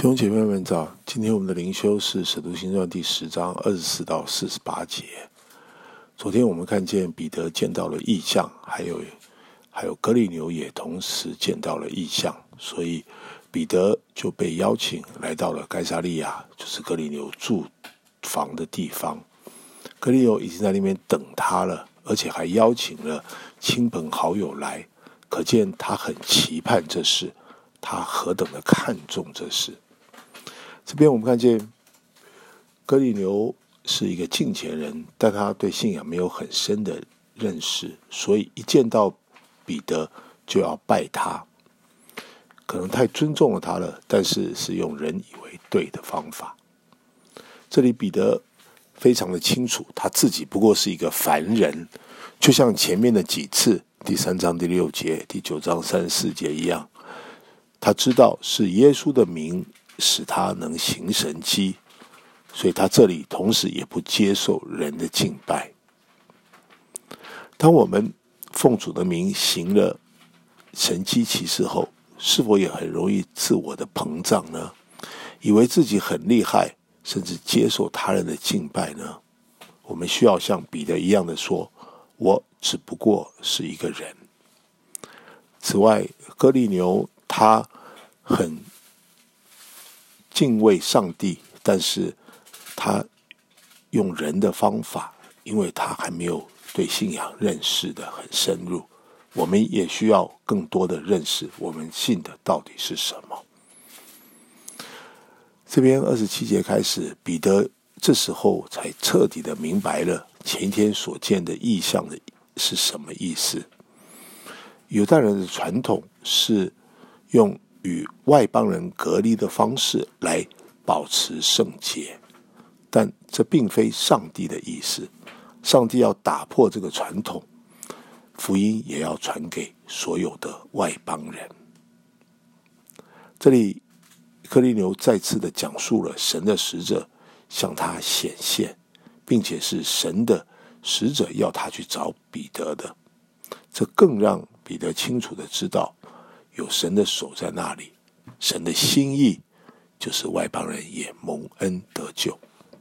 弟兄姐妹们早，今天我们的灵修是使徒行传第10章24到48节。昨天我们看见彼得见到了异象，还有哥利流也同时见到了异象，所以彼得就被邀请来到了该撒利亚，就是哥利流住房的地方。哥利流已经在那边等他了，而且还邀请了亲朋好友来，可见他很期盼这事，他何等的看重这事。这边我们看见哥利流是一个敬虔人，但他对信仰没有很深的认识，所以一见到彼得就要拜他，可能太尊重了他了，但是是用人以为对的方法。这里彼得非常的清楚，他自己不过是一个凡人，就像前面的几次第3章第6节、第9章34节一样，他知道是耶稣的名使他能行神迹，所以他这里同时也不接受人的敬拜。当我们奉主的名行了神迹奇事后，是否也很容易自我的膨胀呢？以为自己很厉害，甚至接受他人的敬拜呢？我们需要像彼得一样的说，我只不过是一个人。此外，哥利流他很敬畏上帝，但是他用人的方法，因为他还没有对信仰认识的很深入。我们也需要更多的认识我们信的到底是什么。这边27节开始，彼得这时候才彻底的明白了前一天所见的异象的是什么意思。犹太人的传统是用与外邦人隔离的方式来保持圣洁，但这并非上帝的意思。上帝要打破这个传统，福音也要传给所有的外邦人。这里哥利流再次的讲述了神的使者向他显现，并且是神的使者要他去找彼得的。这更让彼得清楚的知道，有神的手在那里，神的心意就是外邦人也蒙恩得救。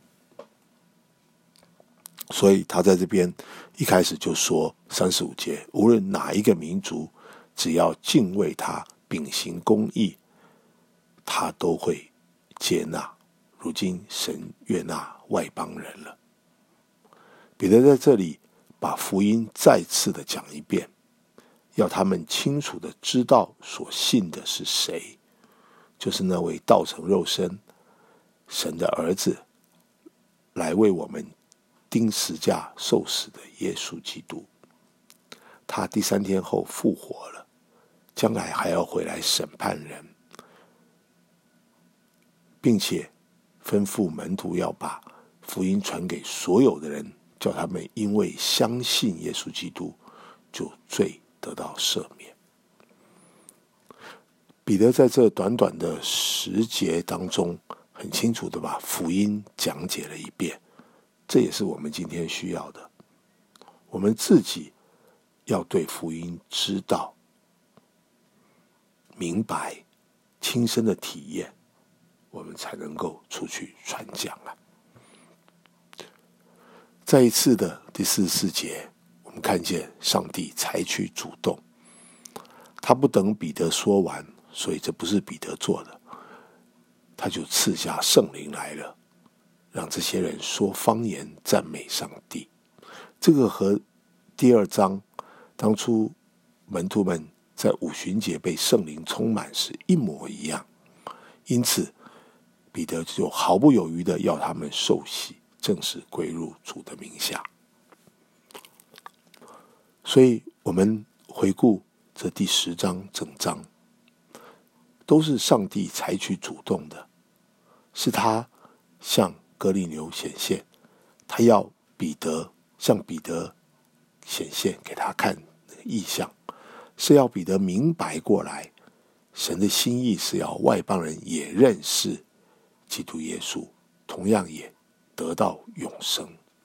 所以他在这边一开始就说35节，无论哪一个民族，只要敬畏他，秉行公义，他都会接纳。如今神悦纳外邦人了。彼得在这里把福音再次的讲一遍，要他们清楚的知道所信的是谁，就是那位道成肉身神的儿子，来为我们钉十架受死的耶稣基督。他第3天后复活了，将来还要回来审判人，并且吩咐门徒要把福音传给所有的人，叫他们因为相信耶稣基督，就罪得到赦免。彼得在这短短的10节当中，很清楚的把福音讲解了一遍。这也是我们今天需要的。我们自己要对福音知道、明白、亲身的体验，我们才能够出去传讲啊。再一次的第44节，我们看见上帝采取主动，他不等彼得说完，所以这不是彼得做的，他就赐下圣灵来了，让这些人说方言赞美上帝。这个和第2章当初门徒们在五旬节被圣灵充满时一模一样，因此彼得就毫不犹豫的要他们受洗，正式归入主的名下。所以我们回顾这第10章整章，都是上帝采取主动的，是他向哥利流显现，他要向彼得显现给他看异象，是要彼得明白过来，神的心意是要外邦人也认识基督耶稣，同样也得到永生。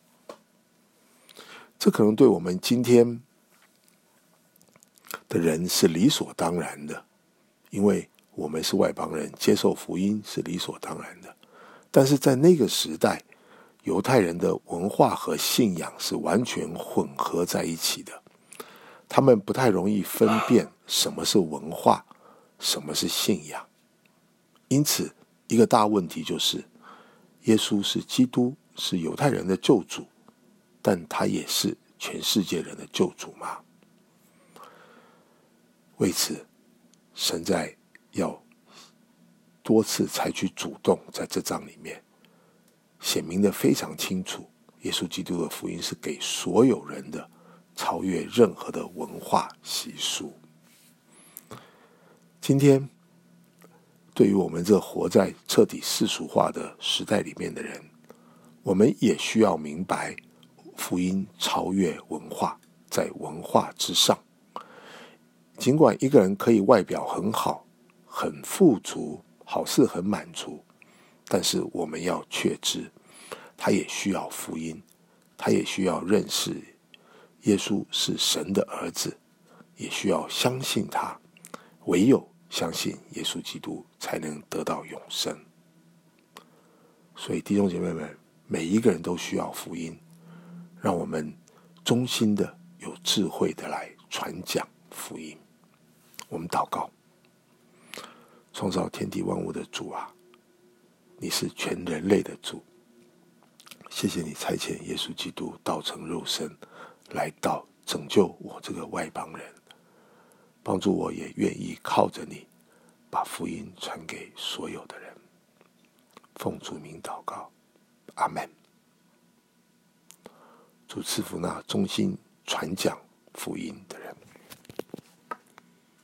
这可能对我们今天的人是理所当然的，因为我们是外邦人，接受福音是理所当然的。但是在那个时代，犹太人的文化和信仰是完全混合在一起的，他们不太容易分辨什么是文化，什么是信仰。因此一个大问题就是，耶稣是基督，是犹太人的救主，但他也是全世界人的救主吗？为此，神在要多次采取主动，在这章里面显明的非常清楚，耶稣基督的福音是给所有人的，超越任何的文化习俗。今天对于我们这活在彻底世俗化的时代里面的人，我们也需要明白福音超越文化，在文化之上。尽管一个人可以外表很好，很富足，好事很满足，但是我们要确知，他也需要福音，他也需要认识耶稣是神的儿子，也需要相信他，唯有相信耶稣基督才能得到永生。所以弟兄姐妹们，每一个人都需要福音，让我们衷心的有智慧的来传讲福音。我们祷告。创造天地万物的主啊，你是全人类的主，谢谢你差遣耶稣基督道成肉身，来到拯救我这个外邦人，帮助我也愿意靠着你把福音传给所有的人。奉主名祷告，阿们。主赐福那忠心传讲福音的人。